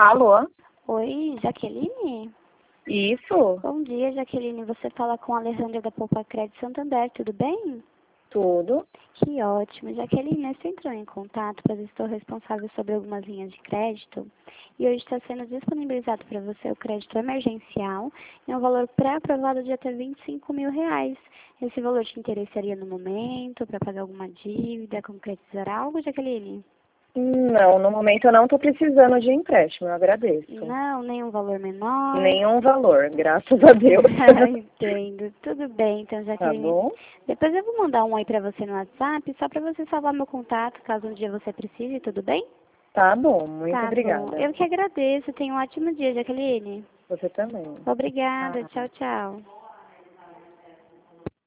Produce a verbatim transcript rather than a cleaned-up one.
Alô? Oi, Jaqueline? Isso? Bom dia, Jaqueline. Você fala com a Alejandra da Poupa Crédito Santander, tudo bem? Tudo. Que ótimo. Jaqueline, você entrou em contato, pois estou responsável sobre algumas linhas de crédito e hoje está sendo disponibilizado para você o crédito emergencial em um valor pré-aprovado de até vinte e cinco mil reais. Esse valor te interessaria no momento para pagar alguma dívida, concretizar algo, Jaqueline? Não, no momento eu não estou precisando de empréstimo, eu agradeço. Não, nenhum valor menor? Nenhum valor, graças a Deus. Entendo. Tudo bem, então, Tá Jaqueline. bom? Depois eu vou mandar um oi pra você no WhatsApp, só pra você salvar meu contato, caso um dia você precise, tudo bem? Tá bom, muito Tá obrigada. bom. Eu que agradeço. Tenha um ótimo dia, Jaqueline. Você também. Obrigada. Tá. Tchau, tchau.